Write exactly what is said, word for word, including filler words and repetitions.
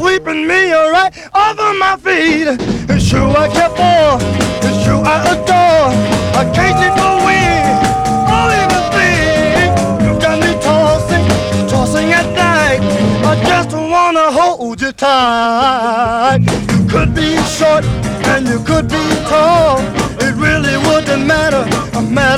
sweeping me right off of my feet. It's true I kept on, it's true I adore. I can't keep away, all even think. You got me tossing, tossing at night. I just wanna hold you tight. You could be short and you could be tall. It really wouldn't matter, a matter